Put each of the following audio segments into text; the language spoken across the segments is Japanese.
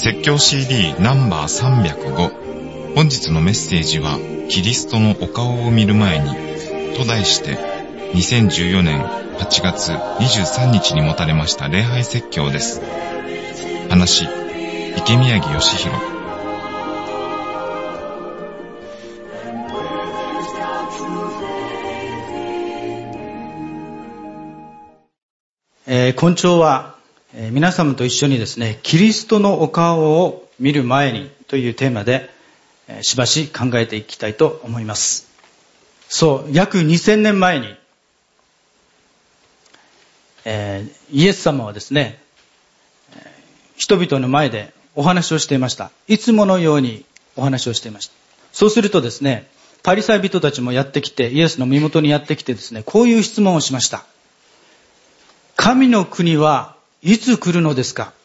説教 CD ナンバー305。本日のメッセージはキリストのお顔を見る前にと題して2014年8月23日に持たれました礼拝説教です。話、池宮城義弘。 今朝は皆様と一緒にですね、キリストのお顔を見る前にというテーマでしばし考えていきたいと思います。そう、約2000年前に、イエス様はですね、人々の前でお話をしていました。いつものようにお話をしていました。そうするとですね、パリサイ人たちもやってきて、イエスの身元にやってきてですね、こういう質問をしました。神の国はいつ来るのですか？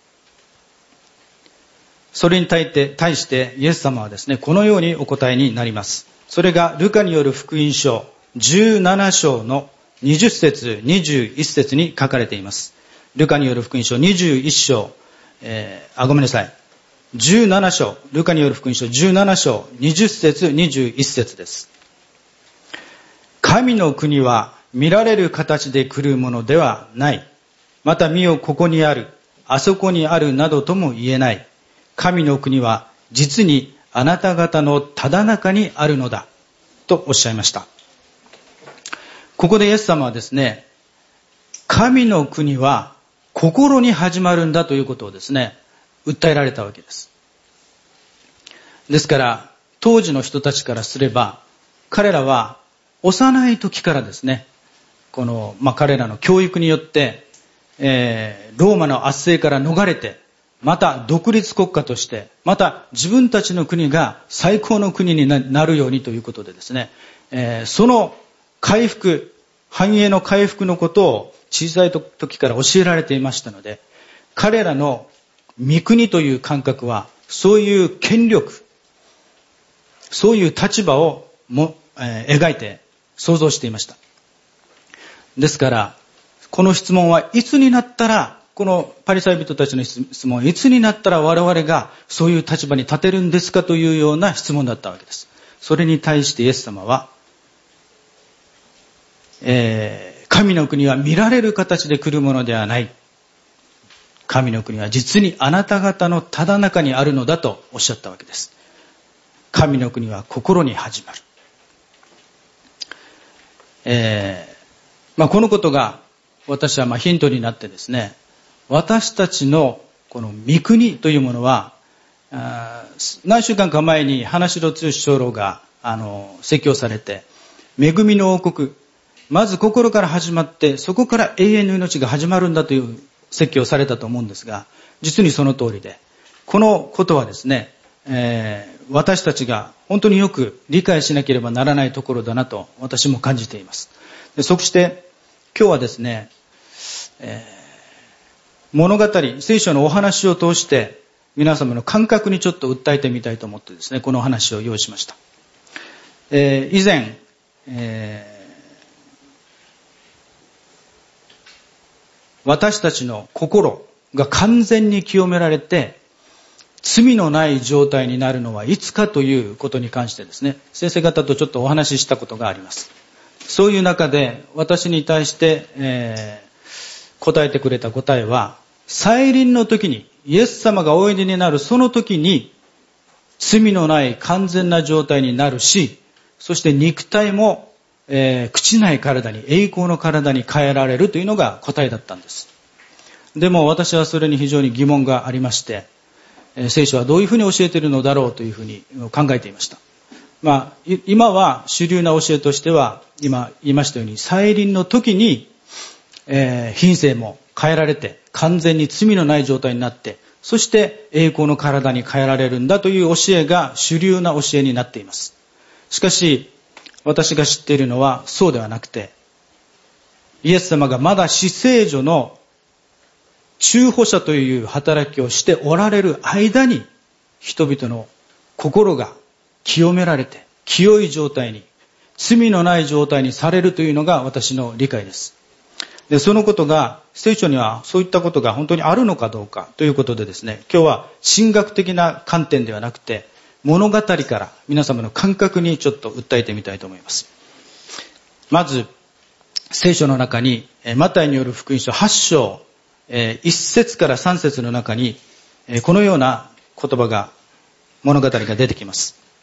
それに対してイエス様はですね、このようにお答えになります。それがルカによる福音書17章の20節21節に書かれています。ルカによる福音書21章、17章、ルカによる福音書17章20節21節です。神の国は見られる形で来るものではない。また見よ、ここにある、あそこにあるなどとも言えない。神の国は実にあなた方のただ中にあるのだ。とおっしゃいました。ここでイエス様はですね、神の国は心に始まるんだということをですね、訴えられたわけです。ですから、当時の人たちからすれば、彼らは幼い時からですね、彼らの教育によって、ローマの圧政から逃れて、また独立国家として、また自分たちの国が最高の国になるようにということでですね、その回復、繁栄の回復のことを小さい時から教えられていましたので、彼らの御国という感覚は、そういう権力、そういう立場を描いて想像していました。ですから、この質問はいつになったら、このパリサイ人たちの質問はいつになったら我々がそういう立場に立てるんですかというような質問だったわけです。それに対してイエス様は、神の国は見られる形で来るものではない。神の国は実にあなた方のただ中にあるのだとおっしゃったわけです。神の国は心に始まる。このことが私はヒントになってですね、私たちのこの御国というものは、何週間か前に花城剛長老が説教されて、恵みの王国、まず心から始まって、そこから永遠の命が始まるんだという説教をされたと思うんですが、実にその通りで、このことはですね、私たちが本当によく理解しなければならないところだなと私も感じています。そして今日はですね、物語、聖書のお話を通して皆様の感覚にちょっと訴えてみたいと思ってですね、このお話を用意しました。以前、私たちの心が完全に清められて罪のない状態になるのはいつかということに関してですね、先生方とちょっとお話ししたことがあります。そういう中で私に対して、答えてくれた答えは、再臨の時にイエス様がおいでになるその時に罪のない完全な状態になるし、そして肉体も、朽ちない体に、栄光の体に変えられるというのが答えだったんです。でも私はそれに非常に疑問がありまして、聖書はどういうふうに教えているのだろうというふうに考えていました。今は主流な教えとしては、今言いましたように、再臨の時に、品性も変えられて、完全に罪のない状態になって、そして栄光の体に変えられるんだという教えが主流な教えになっています。しかし、私が知っているのはそうではなくて、イエス様がまだ至聖所の中保者という働きをしておられる間に、人々の心が清められて、清い状態に、罪のない状態にされるというのが私の理解です。 で、そのことが、聖書にはそういったことが本当にあるのかどうかということでですね、今日は神学的な観点ではなくて、物語から皆様の感覚にちょっと訴えてみたいと思います。まず、聖書の中に、マタイによる福音書8章、1節から3節の中に、このような言葉が、物語が出てきます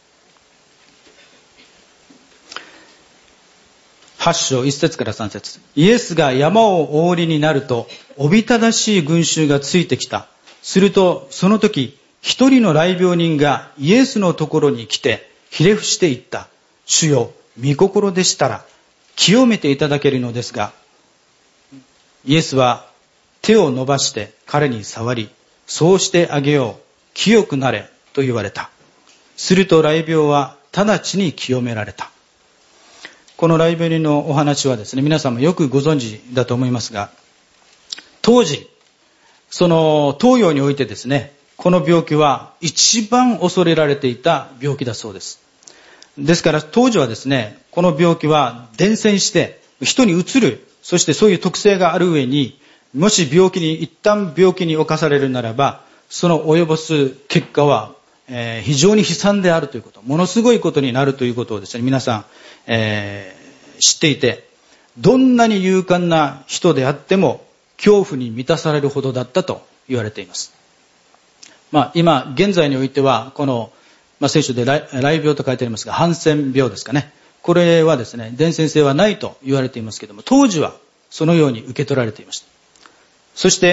。8章1節から3節。イエスが山をお降りになると、おびただしい群衆がついてきた。すると、その時、一人の癩病人がイエスのところに来て、ひれ伏して言った。主よ、御心でしたら、清めていただけるのですが、イエスは手を伸ばして彼に触り、そうしてあげよう。清くなれ。と言われた。すると癩病は直ちに清められた。この癩病人のお話はですね、皆さんもよくご存知だと思いますが、当時、その東洋においてですね、この病気は一番恐れられていた病気だそうです。ですから当時はですね、この病気は伝染して人にうつる、そしてそういう特性がある上に、もし一旦病気に侵されるならば、その及ぼす結果は、非常に悲惨であるということ、ものすごいことになるということをですね、皆さん、知っていて、どんなに勇敢な人であっても恐怖に満たされるほどだったと言われています。今現在においてはこの、聖書で癩病と書いてありますが、ハンセン病ですかね、これはですね、伝染性はないと言われていますけれども、当時はそのように受け取られていました。そして、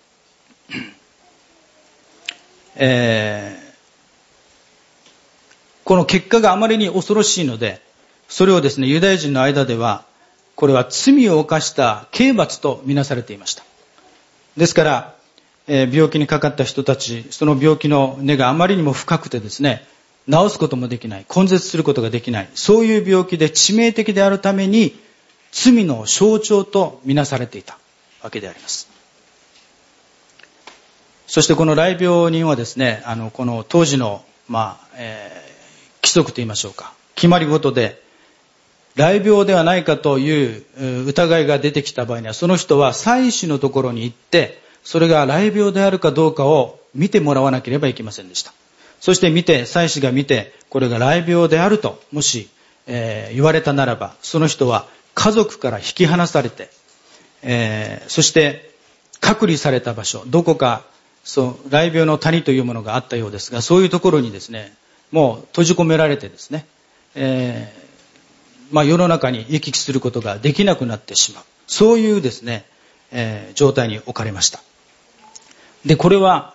この結果があまりに恐ろしいので、それをですね、ユダヤ人の間では、これは罪を犯した刑罰とみなされていました。ですから、病気にかかった人たち、その病気の根があまりにも深くてですね、治すこともできない、根絶することができない、そういう病気で致命的であるために、罪の象徴とみなされていたわけであります。そしてこの癩病人はですね、この当時の、規則といいましょうか、決まり事で、癩病ではないかという疑いが出てきた場合には、その人は祭司のところに行って、それが癩病であるかどうかを見てもらわなければいけませんでした。そして祭司が見て、これが癩病であると、もし、言われたならば、その人は家族から引き離されて、そして隔離された場所、どこか、癩病の谷というものがあったようですが、そういうところにですね、もう閉じ込められてですね、世の中に行き来することができなくなってしまう。そういうですね、状態に置かれました。で、これは、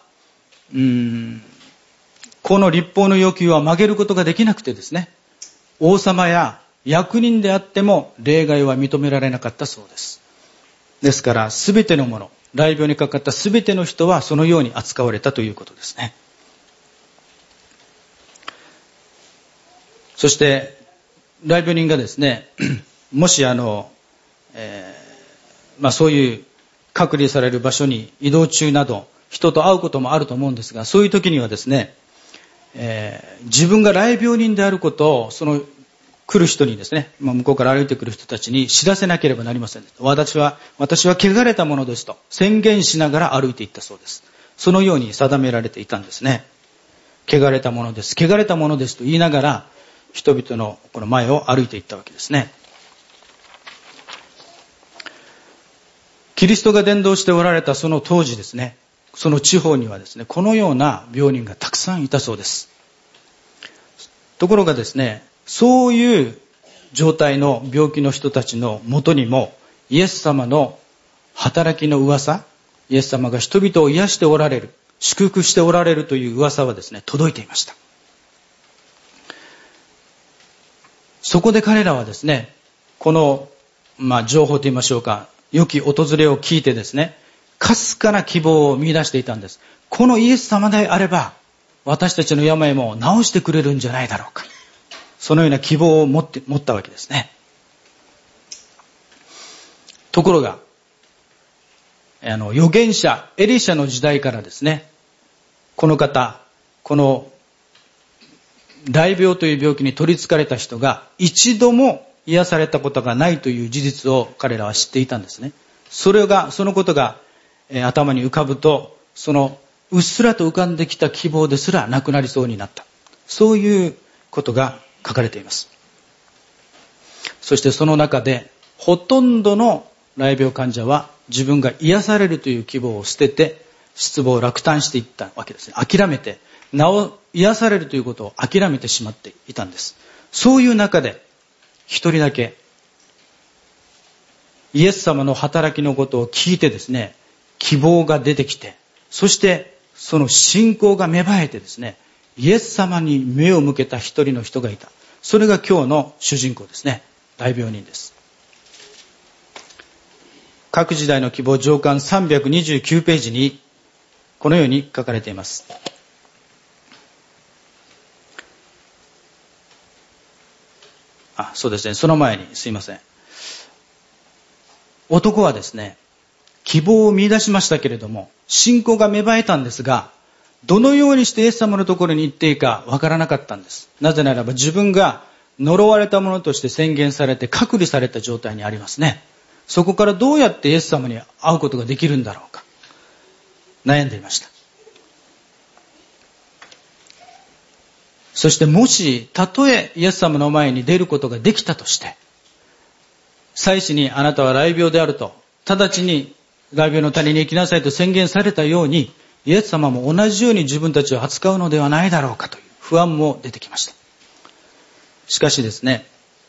この律法の要求は曲げることができなくてですね、王様や役人であっても例外は認められなかったそうです。ですから、すべてのもの、癩病にかかったすべての人はそのように扱われたということですね。そして、癩病人がですね、もしそういう隔離される場所に移動中など、人と会うこともあると思うんですが、そういう時にはですね、自分が癩病人であることを、来る人にですね、向こうから歩いてくる人たちに知らせなければなりません。私は汚れたものですと宣言しながら歩いていったそうです。そのように定められていたんですね。汚れたものです。汚れたものですと言いながら、人々のこの前を歩いていったわけですね。キリストが伝道しておられたその当時ですね、その地方にはですね、このような病人がたくさんいたそうです。ところがですね、そういう状態の病気の人たちのもとにも、イエス様の働きの噂、イエス様が人々を癒しておられる、祝福しておられるという噂はですね、届いていました。そこで彼らはですね、この、情報と言いましょうか、良き訪れを聞いてですね、かすかな希望を見出していたんです。このイエス様であれば、私たちの病も治してくれるんじゃないだろうか。そのような希望を持ったわけですね。ところが、預言者、エリシャの時代からですね、この方、この癩病という病気に取り憑かれた人が一度も癒されたことがないという事実を彼らは知っていたんですね。そのことが、頭に浮かぶと、そのうっすらと浮かんできた希望ですらなくなりそうになった。そういうことが書かれています。そしてその中でほとんどの癩病患者は自分が癒されるという希望を捨てて失望を落胆していったわけですね。諦めて、癒されるということを諦めてしまっていたんです。そういう中で一人だけイエス様の働きのことを聞いてですね、希望が出てきて、そしてその信仰が芽生えてですね、イエス様に目を向けた一人の人がいた。それが今日の主人公ですね。大病人です。各時代の希望上巻329ページにこのように書かれています。そうですね。その前にすいません。男はですね、希望を見出しましたけれども、信仰が芽生えたんですが、どのようにしてイエス様のところに行っていいかわからなかったんです。なぜならば自分が呪われたものとして宣言されて隔離された状態にありますね。そこからどうやってイエス様に会うことができるんだろうか。悩んでいました。そしてもし、たとえイエス様の前に出ることができたとして、祭司にあなたは癩病であると、直ちに癩病の谷に行きなさいと宣言されたように、イエス様も同じように自分たちを扱うのではないだろうかという不安も出てきました。しかしですね、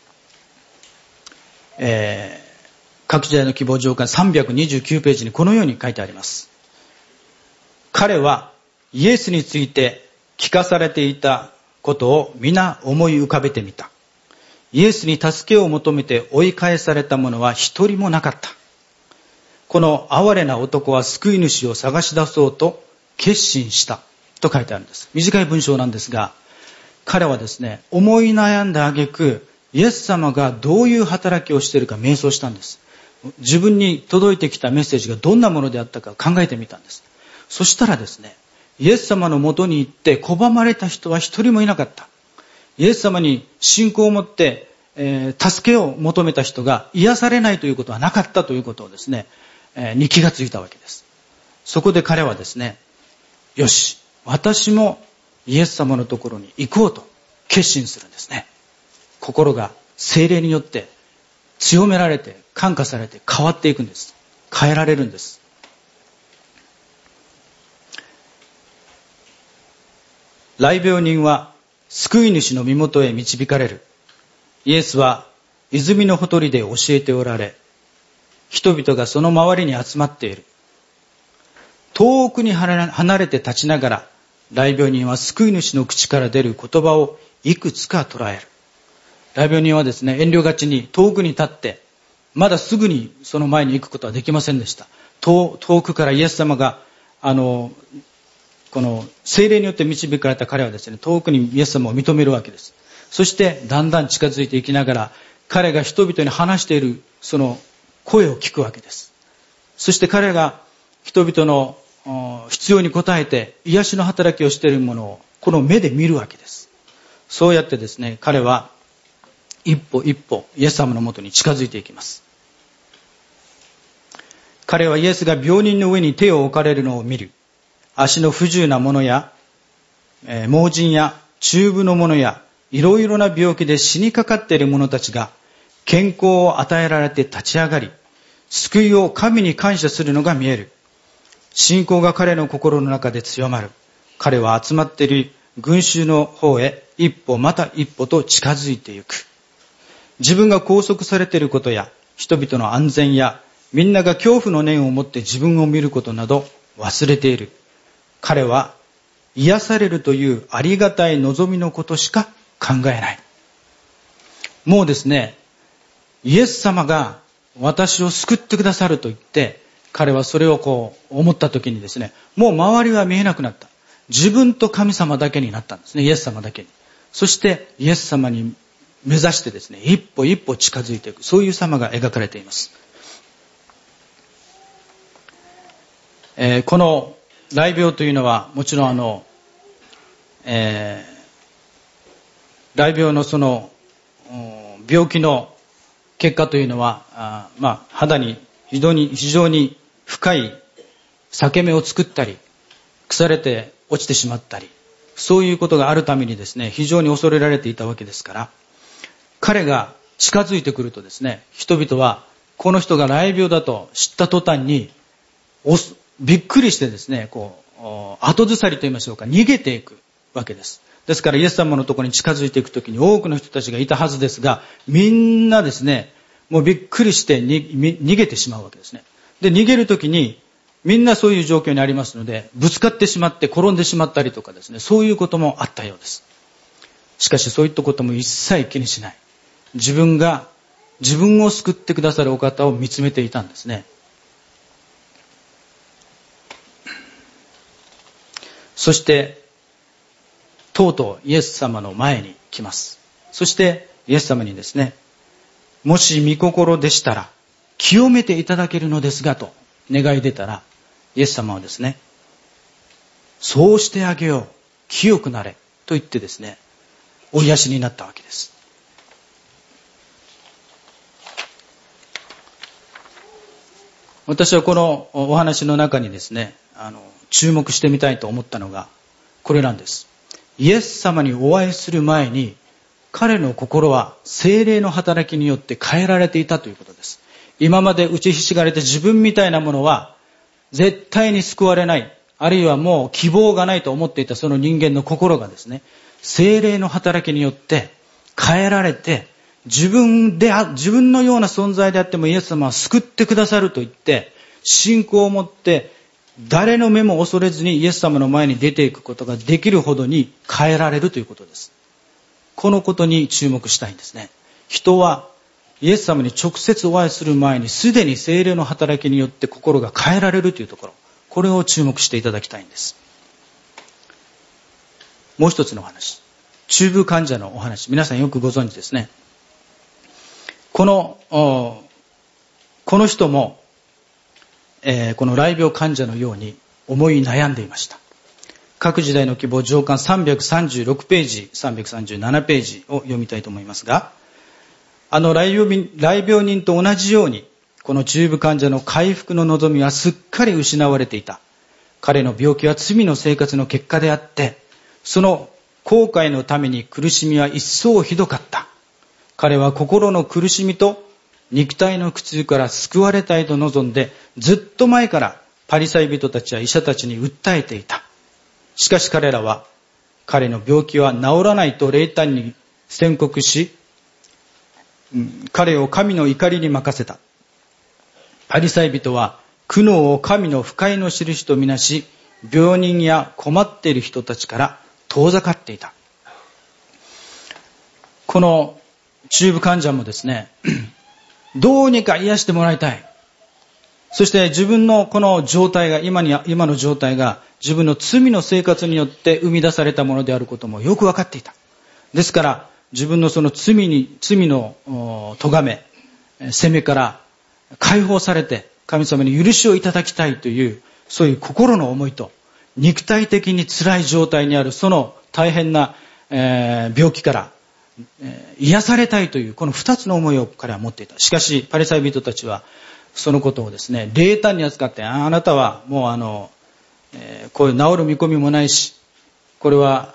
各時代の希望上巻329ページにこのように書いてあります。彼はイエスについて聞かされていたことを皆思い浮かべてみた。イエスに助けを求めて追い返された者は一人もなかった。この哀れな男は救い主を探し出そうと決心したと書いてあるんです。短い文章なんですが、彼はですね、思い悩んだ挙句、イエス様がどういう働きをしているか瞑想したんです。自分に届いてきたメッセージがどんなものであったか考えてみたんです。そしたらですね、イエス様のもとに行って拒まれた人は一人もいなかった。イエス様に信仰を持って、助けを求めた人が癒されないということはなかったということをですね、に気がついたわけです。そこで彼はですね、よし、私もイエス様のところに行こうと決心するんですね。心が聖霊によって強められて感化されて変わっていくんです。変えられるんです。癩病人は救い主の身元へ導かれる。イエスは泉のほとりで教えておられ、人々がその周りに集まっている。遠くに離れて立ちながら、癩病人は救い主の口から出る言葉をいくつか捉える。癩病人はですね、遠慮がちに遠くに立って、まだすぐにその前に行くことはできませんでした。遠くからイエス様が、この聖霊によって導かれた彼はですね、遠くにイエス様を認めるわけです。そしてだんだん近づいていきながら、彼が人々に話しているその声を聞くわけです。そして彼が人々の必要に応えて癒しの働きをしているものをこの目で見るわけです。そうやってですね、彼は一歩一歩イエス様のもとに近づいていきます。彼はイエスが病人の上に手を置かれるのを見る。足の不自由な者や、盲人や中部の者やいろいろな病気で死にかかっている者たちが健康を与えられて立ち上がり、救いを神に感謝するのが見える。信仰が彼の心の中で強まる。彼は集まっている群衆の方へ一歩また一歩と近づいていく。自分が拘束されていることや人々の安全やみんなが恐怖の念を持って自分を見ることなど忘れている。彼は癒されるというありがたい望みのことしか考えない。もうですね、イエス様が私を救ってくださると言って彼はそれを思った時にですね、もう周りは見えなくなった。自分と神様だけになったんですね。イエス様だけに。そしてイエス様に目指してですね、一歩一歩近づいていく、そういう様が描かれています。この癩病というのはもちろん癩病のその病気の結果というのは、肌に非常に深い裂け目を作ったり、腐れて落ちてしまったり、そういうことがあるためにですね、非常に恐れられていたわけですから、彼が近づいてくるとですね、人々はこの人が癩病だと知った途端にびっくりしてですね、後ずさりと言いましょうか、逃げていくわけです。ですからイエス様のところに近づいていくときに多くの人たちがいたはずですが、みんなですね、もうびっくりして逃げてしまうわけですね。で、逃げるときにみんなそういう状況にありますので、ぶつかってしまって転んでしまったりとかですね、そういうこともあったようです。しかしそういったことも一切気にしない。自分を救ってくださるお方を見つめていたんですね。そしてとうとうイエス様の前に来ます。そしてイエス様にですね、もし御心でしたら清めていただけるのですがと願い出たら、イエス様はですね、そうしてあげよう、清くなれと言ってですね、お癒しになったわけです。私はこのお話の中にですね、注目してみたいと思ったのがこれなんです。イエス様にお会いする前に彼の心は聖霊の働きによって変えられていたということです。今まで打ちひしがれて自分みたいなものは絶対に救われない、あるいはもう希望がないと思っていたその人間の心がですね、聖霊の働きによって変えられて、自分のような存在であってもイエス様は救ってくださると言って信仰を持って誰の目も恐れずにイエス様の前に出ていくことができるほどに変えられるということです。このことに注目したいんですね。人はイエス様に直接お会いする前にすでに聖霊の働きによって心が変えられるというところ、これを注目していただきたいんです。もう一つのお話、中風患者のお話、皆さんよくご存知ですね。この人も、この癩病患者のように思い悩んでいました。各時代の希望上巻336ページ、337ページを読みたいと思いますが、癩病人と同じように、この中風患者の回復の望みはすっかり失われていた。彼の病気は罪の生活の結果であって、その後悔のために苦しみは一層ひどかった。彼は心の苦しみと肉体の苦痛から救われたいと望んで、ずっと前からパリサイ人たちや医者たちに訴えていた。しかし彼らは彼の病気は治らないと冷淡に宣告し、彼を神の怒りに任せた。パリサイ人は苦悩を神の不快の印とみなし、病人や困っている人たちから遠ざかっていた。この中風患者もですね、どうにか癒してもらいたい。そして自分のこの状態が、今の状態が自分の罪の生活によって生み出されたものであることもよく分かっていた。ですから自分のその罪の咎め、責めから解放されて神様に許しをいただきたいという、そういう心の思いと、肉体的に辛い状態にあるその大変な、病気から癒されたいというこの二つの思いを彼は持っていた。しかしパリサイ人たちはそのことをですね、冷淡に扱って、あなたはもうこういう治る見込みもないし、これは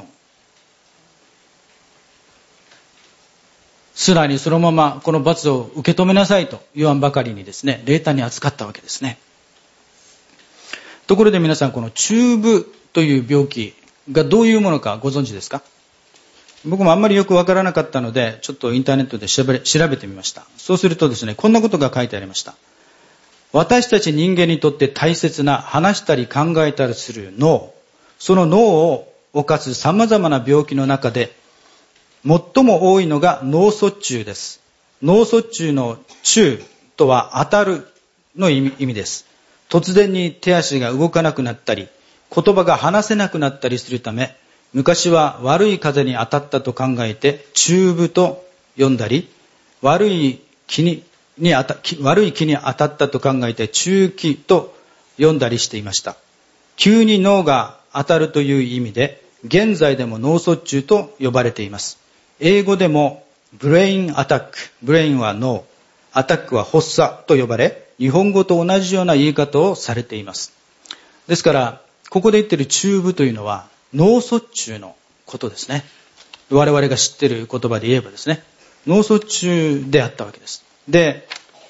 素直にそのままこの罰を受け止めなさいと言わんばかりにですね、冷淡に扱ったわけですね。ところで皆さん、この中風という病気がどういうものかご存知ですか？僕もあんまりよくわからなかったので、ちょっとインターネットで調べてみました。そうするとですね、こんなことが書いてありました。私たち人間にとって大切な話したり考えたりする脳、その脳を侵す様々な病気の中で最も多いのが脳卒中です。脳卒中の中とは当たるの意味です。突然に手足が動かなくなったり、言葉が話せなくなったりするため、昔は悪い風に当たったと考えて中風と呼んだり、悪い気に当たったと考えて中気と呼んだりしていました。急に脳が当たるという意味で、現在でも脳卒中と呼ばれています。英語でもブレインアタック、ブレインは脳、アタックは発作と呼ばれ、日本語と同じような言い方をされています。ですから、ここで言っている中部というのは脳卒中のことですね。我々が知っている言葉で言えばですね、脳卒中であったわけです。で、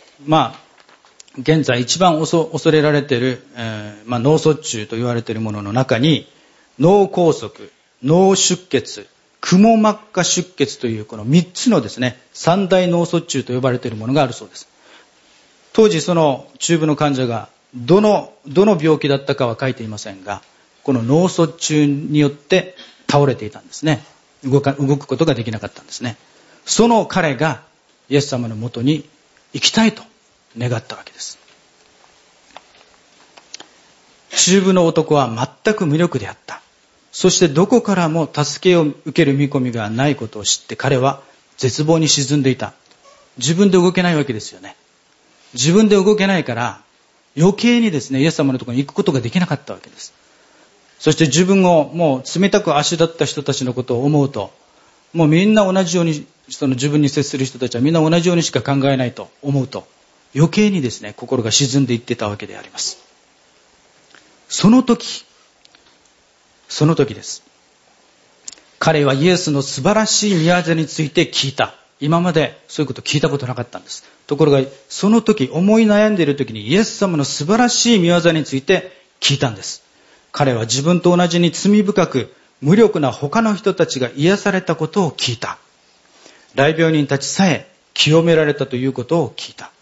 現在一番恐れられている、脳卒中と言われているものの中に、脳梗塞、脳出血、くも膜下出血というこの3つのですね、三大脳卒中と呼ばれているものがあるそうです。当時その中部の患者がどの病気だったかは書いていませんが、この脳卒中によって倒れていたんですね。動くことができなかったんですね。その彼がイエス様のもとに行きたいと願ったわけです。中部の男は全く無力であった。そしてどこからも助けを受ける見込みがないことを知って彼は絶望に沈んでいた。自分で動けないわけですよね。自分で動けないから余計にですね、イエス様のところに行くことができなかったわけです。そして自分をもう冷たくあしらった人たちのことを思うと、もうみんな同じように、その自分に接する人たちはみんな同じようにしか考えないと思うと、余計にですね、心が沈んでいってたわけであります。その時です。彼はイエスの素晴らしい御業について聞いた。今までそういうこと聞いたことなかったんです。ところが、その時、思い悩んでいる時にイエス様の素晴らしい御業について聞いたんです。彼は自分と同じに罪深く、無力な他の人たちが癒されたことを聞いた。癩病人たちさえ清められたということを聞いた。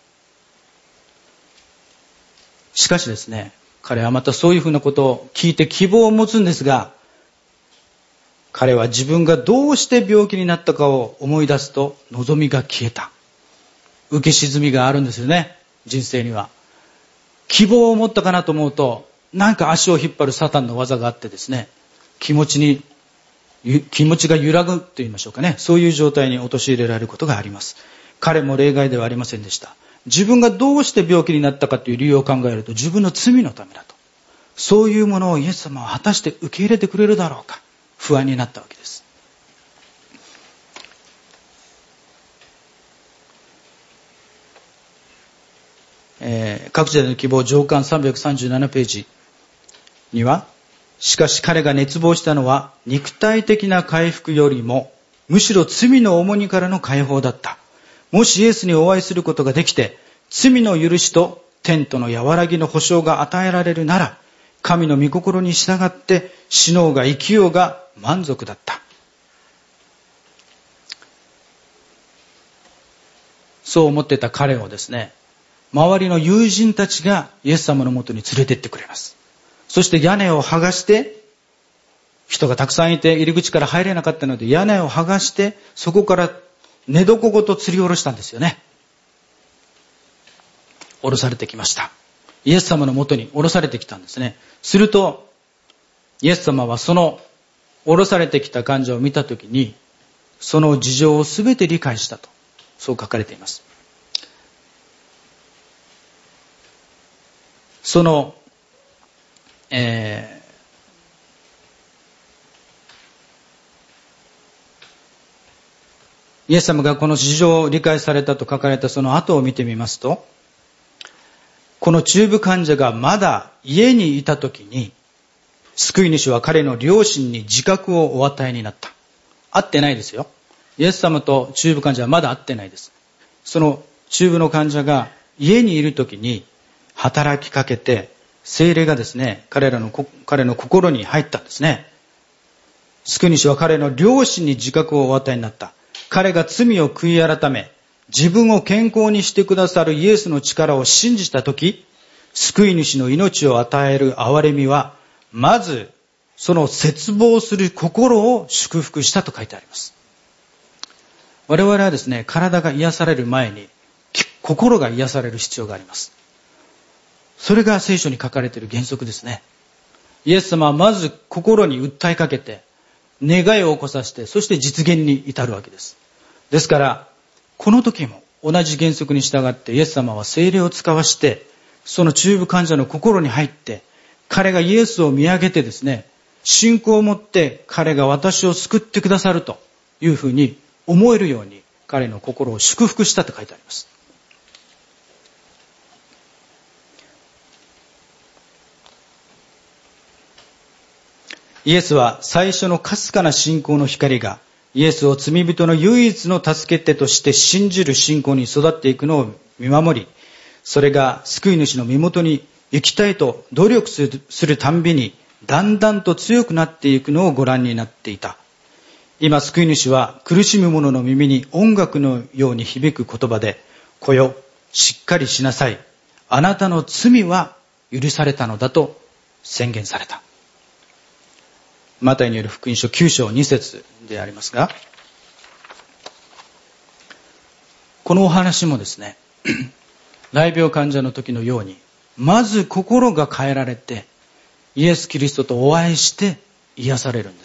しかしですね、彼はまたそういうふうなことを聞いて希望を持つんですが、彼は自分がどうして病気になったかを思い出すと望みが消えた。浮き沈みがあるんですよね、人生には。希望を持ったかなと思うと、なんか足を引っ張るサタンの技があってですね、気持ちが揺らぐと言いましょうかね、そういう状態に陥れられることがあります。彼も例外ではありませんでした。自分がどうして病気になったかという理由を考えると、自分の罪のためだと。そういうものをイエス様は果たして受け入れてくれるだろうか、不安になったわけです。各時代の希望上巻337ページには、しかし彼が熱望したのは肉体的な回復よりもむしろ罪の重荷からの解放だった。もしイエスにお会いすることができて、罪の許しと天との和らぎの保証が与えられるなら、神の御心に従って死のうが生きようが満足だった。そう思っていた彼をですね、周りの友人たちがイエス様のもとに連れてってくれます。そして屋根を剥がして、人がたくさんいて入り口から入れなかったので屋根を剥がして、そこから寝床ごと吊り下ろしたんですよね。下ろされてきました。イエス様のもとに下ろされてきたんですね。するとイエス様はその下ろされてきた患者を見たときに、その事情をすべて理解したと、そう書かれています。その、イエス様がこの事情を理解されたと書かれたその後を見てみますと、この中部患者がまだ家にいたときに、救い主は彼の両親に自覚をお与えになった。会ってないですよ。イエス様と中部患者はまだ会ってないです。その中部の患者が家にいるときに働きかけて、聖霊がですね、彼の心に入ったんですね。救い主は彼の両親に自覚をお与えになった。彼が罪を悔い改め、自分を健康にしてくださるイエスの力を信じたとき、救い主の命を与える憐れみは、まずその切望する心を祝福したと書いてあります。我々はですね、体が癒される前に心が癒される必要があります。それが聖書に書かれている原則ですね。イエス様はまず心に訴えかけて、願いを起こさせて、そして実現に至るわけです。ですから、この時も同じ原則に従ってイエス様は聖霊を使わして、その中部患者の心に入って、彼がイエスを見上げてですね、信仰を持って彼が私を救ってくださるというふうに思えるように彼の心を祝福したと書いてあります。イエスは最初のかすかな信仰の光がイエスを罪人の唯一の助け手として信じる信仰に育っていくのを見守り、それが救い主の身元に行きたいと努力するたんびにだんだんと強くなっていくのをご覧になっていた。今救い主は苦しむ者の耳に音楽のように響く言葉で、来よ、しっかりしなさい。あなたの罪は許されたのだと宣言された。マタイによる福音書9章2節でありますが、このお話もですね、癩病患者の時のように、まず心が変えられて、イエス・キリストとお会いして癒されるんです。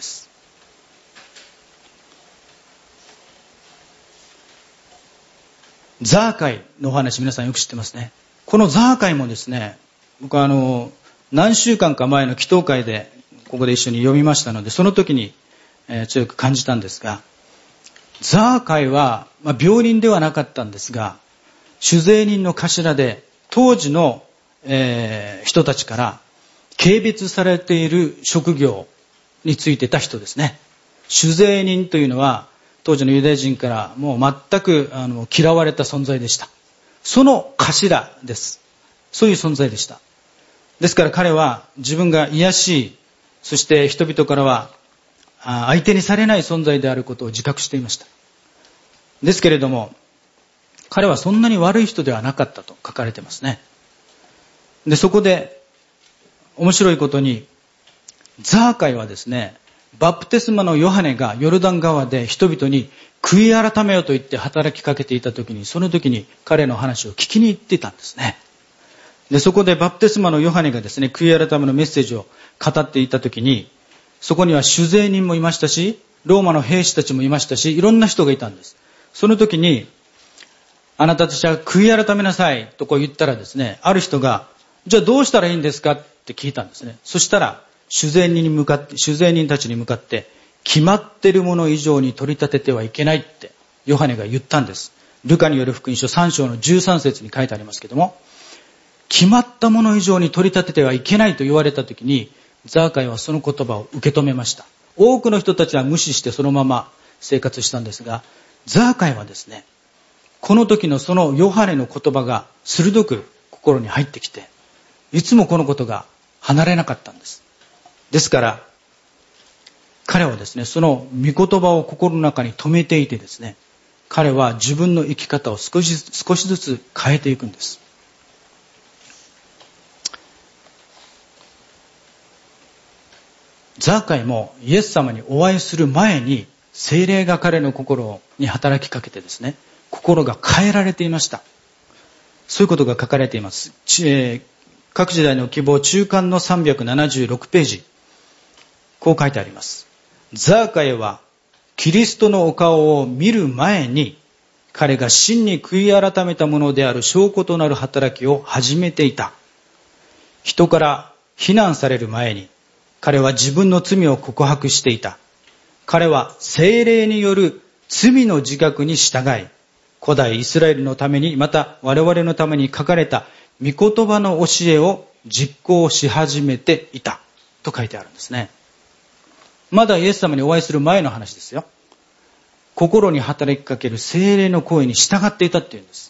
ザーカイのお話、皆さんよく知ってますね。このザーカイもですね、僕は何週間か前の祈祷会でここで一緒に読みましたので、その時に強く感じたんですが、ザーカイは病人ではなかったんですが、酒税人の頭で当時の人たちから軽蔑されている職業についてた人ですね。酒税人というのは当時のユダヤ人からもう全く嫌われた存在でした。その頭です。そういう存在でした。ですから彼は自分が卑しい、そして人々からは相手にされない存在であることを自覚していました。ですけれども、彼はそんなに悪い人ではなかったと書かれていますね。で、そこで面白いことに、ザーカイはですね、バプテスマのヨハネがヨルダン川で人々に悔い改めよと言って働きかけていた時に、その時に彼の話を聞きに行っていたんですね。で、そこでバプテスマのヨハネがですね、悔い改めのメッセージを語っていた時に、そこには酒税人もいましたし、ローマの兵士たちもいましたし、いろんな人がいたんです。その時に、あなたたちは悔い改めなさいとこう言ったらですね、ある人が、じゃあどうしたらいいんですかって聞いたんですね。そしたら、酒税人たちに向かって、決まっているもの以上に取り立ててはいけないってヨハネが言ったんです。ルカによる福音書3章の13節に書いてありますけども、決まったもの以上に取り立ててはいけないと言われた時に、ザーカイはその言葉を受け止めました。多くの人たちは無視してそのまま生活したんですが、ザーカイはですね、この時のそのヨハネの言葉が鋭く心に入ってきて、いつもこのことが離れなかったんです。ですから、彼はですね、その御言葉を心の中に留めていてですね、彼は自分の生き方を少しずつ変えていくんです。ザーカイもイエス様にお会いする前に、聖霊が彼の心に働きかけてですね、心が変えられていました。そういうことが書かれています。各時代の希望中間の376ページ。こう書いてあります。ザーカイはキリストのお顔を見る前に、彼が真に悔い改めたものである証拠となる働きを始めていた。人から非難される前に、彼は自分の罪を告白していた。彼は聖霊による罪の自覚に従い、古代イスラエルのために、また我々のために書かれた御言葉の教えを実行し始めていたと書いてあるんですね。まだイエス様にお会いする前の話ですよ。心に働きかける聖霊の声に従っていたっていうんです。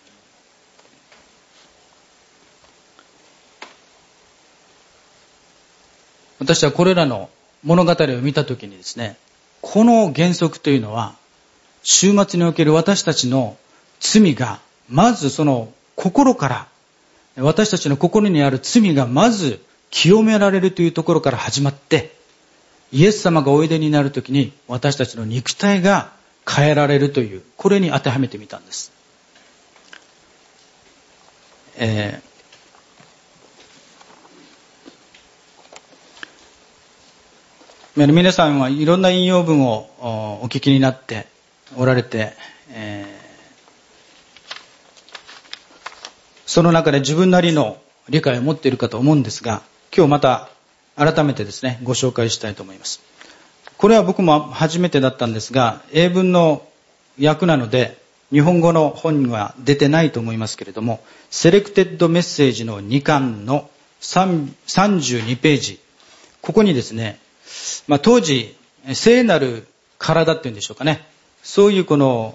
私はこれらの物語を見たときにですね、この原則というのは、終末における私たちの罪が、まずその心から、私たちの心にある罪がまず清められるというところから始まって、イエス様がおいでになるときに私たちの肉体が変えられるという、これに当てはめてみたんです。皆さんはいろんな引用文をお聞きになっておられて、その中で自分なりの理解を持っているかと思うんですが、今日また改めてですね、ご紹介したいと思います。これは僕も初めてだったんですが、英文の訳なので日本語の本には出てないと思いますけれども、セレクテッドメッセージの2巻の32ページ、ここにですね、当時聖なる体っていうんでしょうかね、そういうこの、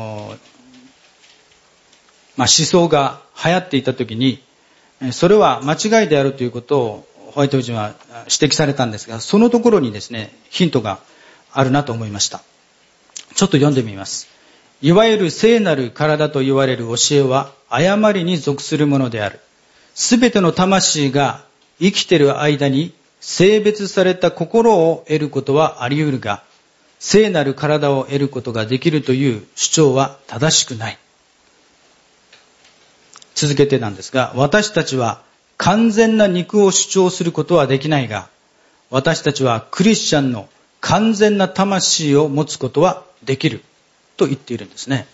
思想が流行っていたときに、それは間違いであるということをホワイト夫人は指摘されたんですが、そのところにですね、ヒントがあるなと思いました。ちょっと読んでみます。いわゆる聖なる体と言われる教えは誤りに属するものである。すべての魂が生きている間に性別された心を得ることはあり得るが、聖なる体を得ることができるという主張は正しくない。続けてなんですが、私たちは完全な肉を主張することはできないが、私たちはクリスチャンの完全な魂を持つことはできると言っているんですね。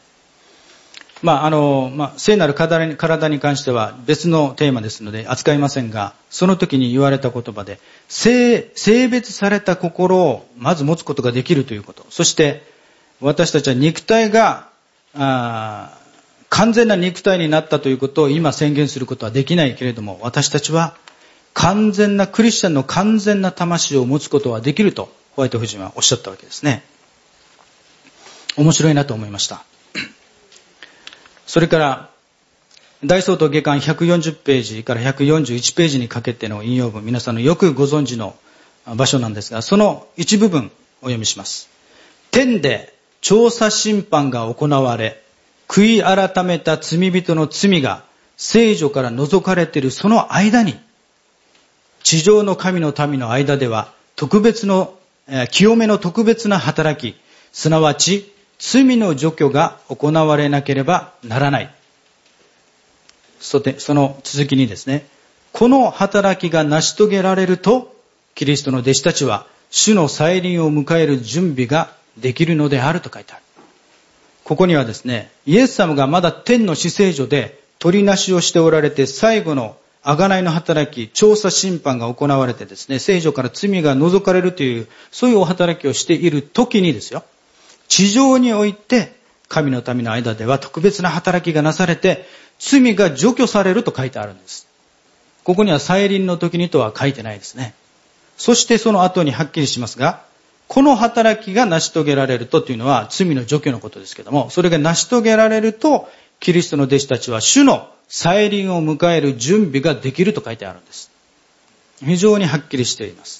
聖なる体に関しては別のテーマですので扱いませんが、その時に言われた言葉で、性別された心をまず持つことができるということ。そして私たちは肉体が完全な肉体になったということを今宣言することはできないけれども、私たちは完全なクリスチャンの完全な魂を持つことはできるとホワイト夫人はおっしゃったわけですね。面白いなと思いました。それから大総統下巻140ページから141ページにかけての引用文、皆さんのよくご存知の場所なんですが、その一部分お読みします。天で調査審判が行われ、悔い改めた罪人の罪が聖所から除かれているその間に、地上の神の民の間では清めの特別な働き、すなわち罪の除去が行われなければならない。その続きにですね、この働きが成し遂げられると、キリストの弟子たちは主の再臨を迎える準備ができるのであると書いてある。ここにはですね、イエス様がまだ天の至聖所で取りなしをしておられて、最後の贖いの働き、調査審判が行われてですね、聖所から罪が除かれるという、そういうお働きをしている時にですよ、地上において神の民の間では特別な働きがなされて、罪が除去されると書いてあるんです。ここには再臨の時にとは書いてないですね。そしてその後にはっきりしますが、この働きが成し遂げられるというのは罪の除去のことですけども、それが成し遂げられると、キリストの弟子たちは主の再臨を迎える準備ができると書いてあるんです。非常にはっきりしています。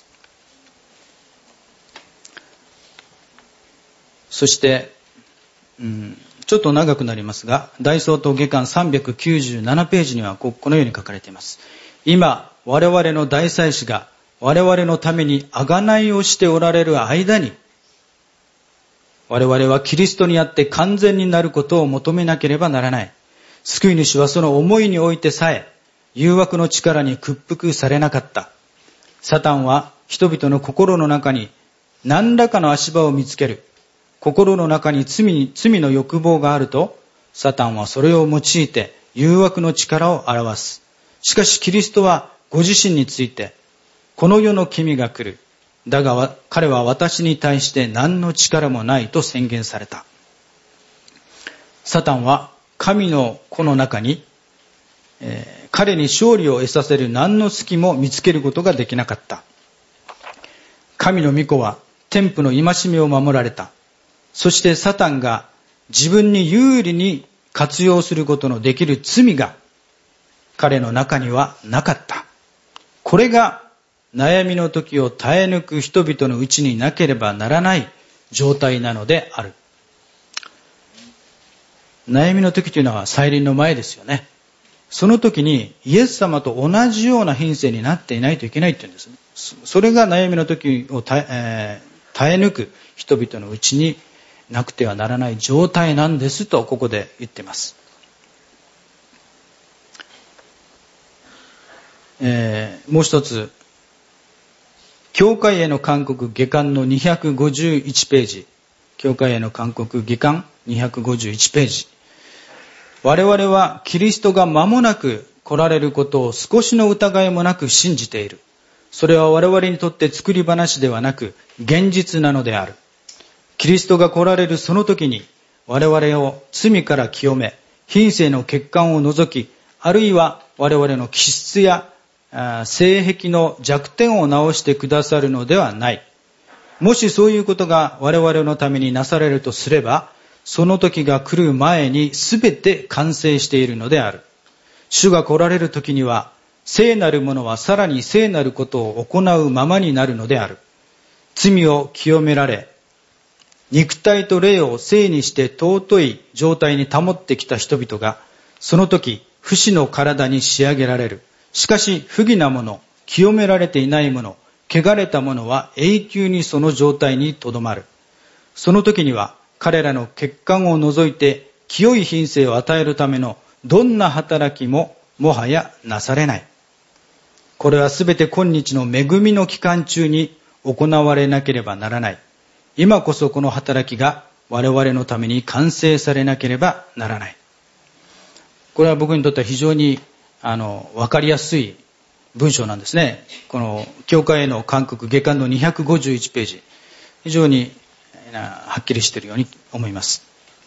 そして、ちょっと長くなりますが、大総統下巻397ページにはこのように書かれています。今、我々の大祭司が我々のために贖いをしておられる間に、我々はキリストにあって完全になることを求めなければならない。救い主はその思いにおいてさえ、誘惑の力に屈服されなかった。サタンは人々の心の中に何らかの足場を見つける。心の中に罪の欲望があると、サタンはそれを用いて誘惑の力を表す。しかしキリストはご自身について、この世の君が来る。だが彼は私に対して何の力もないと宣言された。サタンは神の子の中に、彼に勝利を得させる何の隙も見つけることができなかった。神の御子は天賦の戒めを守られた。そしてサタンが自分に有利に活用することのできる罪が彼の中にはなかった。これが悩みの時を耐え抜く人々のうちになければならない状態なのである。悩みの時というのは再臨の前ですよね。その時にイエス様と同じような品性になっていないといけないというんですね。それが悩みの時を耐え抜く人々のうちになくてはならない状態なんですとここで言っています。もう一つ、教会への勧告下巻の251ページ、教会への勧告下巻251ページ。我々はキリストが間もなく来られることを少しの疑いもなく信じている。それは我々にとって作り話ではなく現実なのである。キリストが来られるその時に我々を罪から清め、品性の欠陥を除き、あるいは我々の気質や性癖の弱点を直してくださるのではない。もしそういうことが我々のためになされるとすれば、その時が来る前に全て完成しているのである。主が来られる時には、聖なる者はさらに聖なることを行うままになるのである。罪を清められ、肉体と霊を聖にして尊い状態に保ってきた人々が、その時、不死の体に仕上げられる。しかし、不義な者、清められていない者、汚れた者は永久にその状態にとどまる。その時には、彼らの欠陥を除いて、清い品性を与えるためのどんな働きももはやなされない。これはすべて今日の恵みの期間中に行われなければならない。今こそこの働きが我々のために完成されなければならない。これは僕にとっては非常にわかりやすい文章なんですね。この教会への勧告下巻の251ページ、非常にはっきりしているように思います。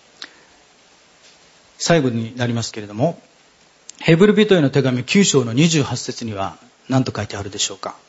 最後になりますけれども、ヘブル人への手紙9章の28節には何と書いてあるでしょうか。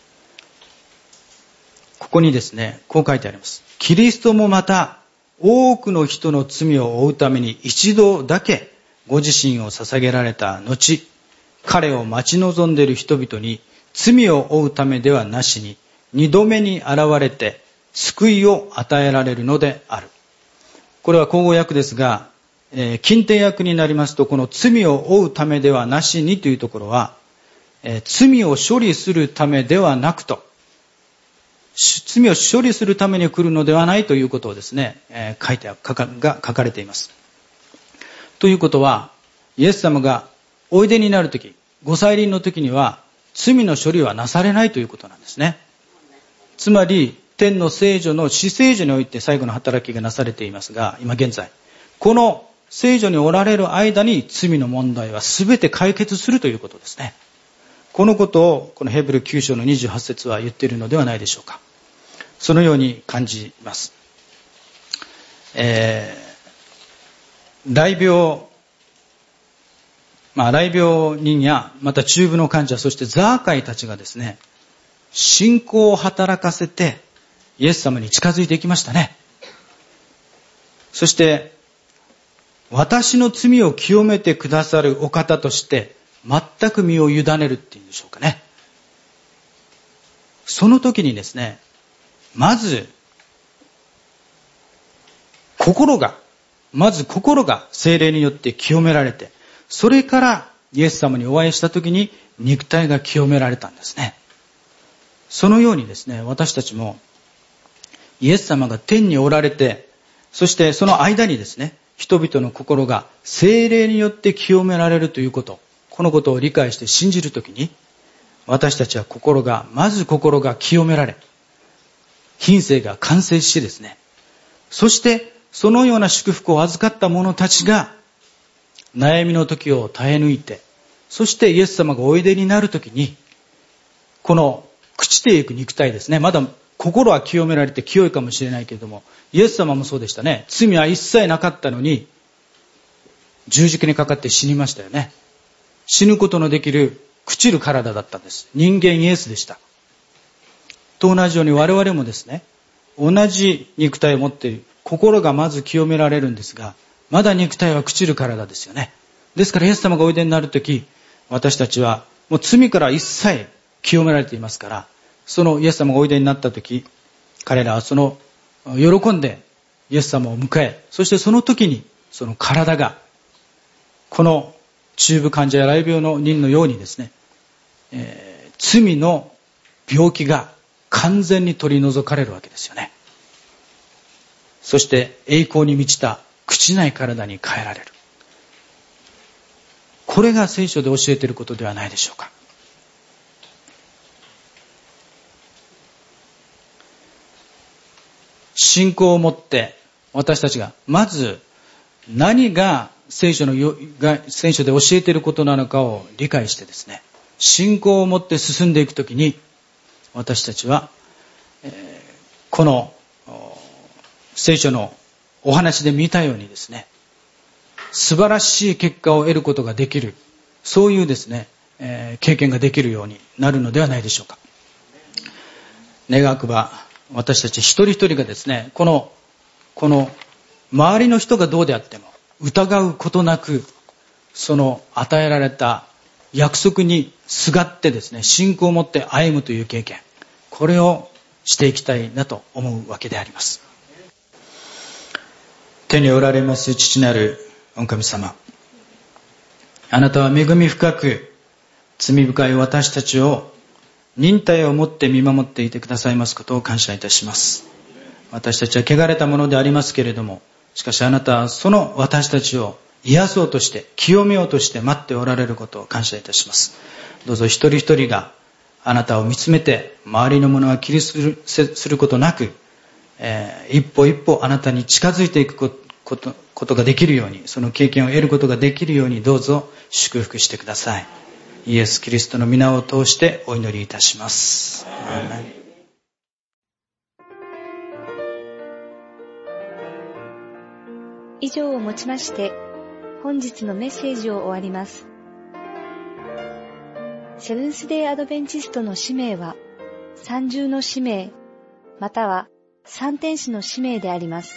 ここにですね、こう書いてあります。キリストもまた多くの人の罪を負うために一度だけご自身を捧げられた後、彼を待ち望んでいる人々に罪を負うためではなしに二度目に現れて救いを与えられるのである。これは口語訳ですが、近典訳になりますと、この罪を負うためではなしにというところは、罪を処理するためではなくと、罪を処理するために来るのではないということをですね、書かれています。ということは、イエス様がおいでになるとき、ご再臨のときには、罪の処理はなされないということなんですね。つまり、天の聖女の至聖女において最後の働きがなされていますが、今現在、この聖女におられる間に罪の問題は全て解決するということですね。このことをこのヘブル9章の28節は言っているのではないでしょうか。そのように感じます。雷病人やまた中部の患者、そしてザーカイたちがですね、信仰を働かせてイエス様に近づいていきましたね。そして私の罪を清めてくださるお方として全く身を委ねるっていうんでしょうかね。その時にですね、まず心が聖霊によって清められて、それからイエス様にお会いした時に肉体が清められたんですね。そのようにですね、私たちもイエス様が天におられて、そしてその間にですね、人々の心が聖霊によって清められるということ、このことを理解して信じるときに、私たちはまず心が清められ、品性が完成しですね、そしてそのような祝福を預かった者たちが悩みの時を耐え抜いて、そしてイエス様がおいでになるときに、この朽ちていく肉体ですね、まだ心は清められて清いかもしれないけれども、イエス様もそうでしたね。罪は一切なかったのに十字架にかかって死にましたよね。死ぬことのできる朽ちる体だったんです。人間イエスでした。と同じように我々もですね、同じ肉体を持っている。心がまず清められるんですが、まだ肉体は朽ちる体ですよね。ですからイエス様がおいでになるとき、私たちはもう罪から一切清められていますから、そのイエス様がおいでになったとき、彼らは喜んでイエス様を迎え、そしてその時にその体がこの中部患者や雷病の人のようにですね、罪の病気が完全に取り除かれるわけですよね。そして栄光に満ちた朽ちない体に変えられる。これが聖書で教えていることではないでしょうか。信仰を持って私たちがまず何が聖書で教えていることなのかを理解してですね、信仰を持って進んでいくときに、私たちはこの聖書のお話で見たようにですね、素晴らしい結果を得ることができる、そういうですね、経験ができるようになるのではないでしょうか。願わくば私たち一人一人がですね、この周りの人がどうであっても疑うことなく、その与えられた約束にすがってですね、信仰を持って歩むという経験、これをしていきたいなと思うわけであります。天におられます父なる御神様、あなたは恵み深く罪深い私たちを忍耐を持って見守っていてくださいますことを感謝いたします。私たちは汚れたものでありますけれども、しかしあなたはその私たちを癒そうとして清めようとして待っておられることを感謝いたします。どうぞ一人一人があなたを見つめて、周りのものは気にすることなく、一歩一歩あなたに近づいていくことができるように、その経験を得ることができるようにどうぞ祝福してください。イエス・キリストの皆を通してお祈りいたします。アーメン。 以上をもちまして本日のメッセージを終わります。セブンスデーアドベンチストの使命は三重の使命または三天使の使命であります。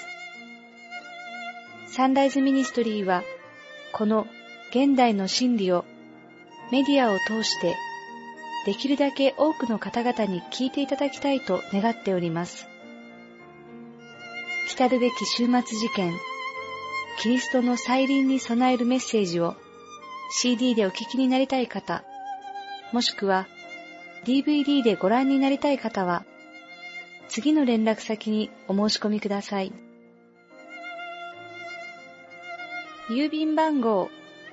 サンライズミニストリーはこの現代の真理をメディアを通してできるだけ多くの方々に聞いていただきたいと願っております。来るべき終末事件、キリストの再臨に備えるメッセージを CD でお聞きになりたい方、もしくは DVD でご覧になりたい方は、次の連絡先にお申し込みください。郵便番号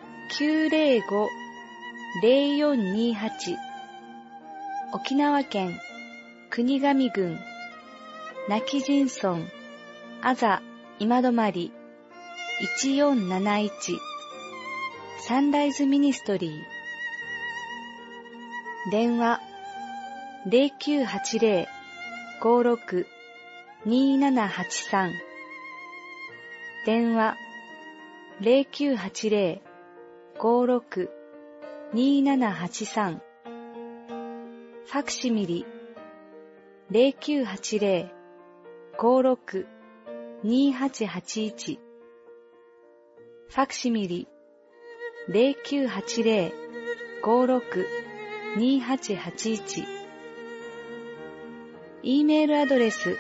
905-0428 沖縄県国頭郡今帰仁村あざ今泊1471サンライズミニストリー。電話 0980-56-2783 電話 0980-56-2783 ファクシミリ 0980-56-2881 ファクシミリ 0980-56-2881 E メールアドレス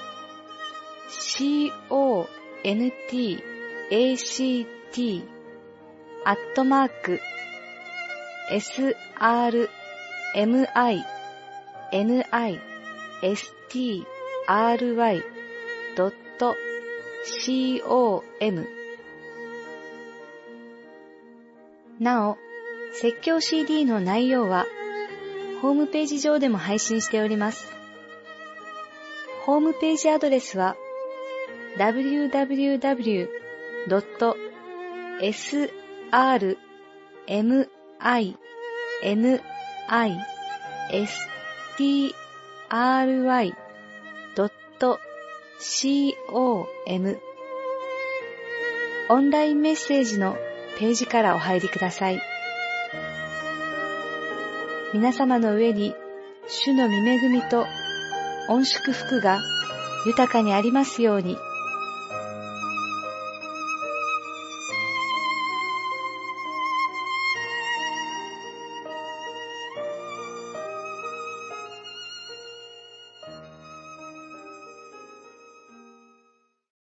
srmistry.com なお、説教 CD の内容はホームページ上でも配信しております。ホームページアドレスは www.srmistry.com オンラインメッセージのページからお入りください。皆様の上に主の御恵みと御祝福が豊かにありますように。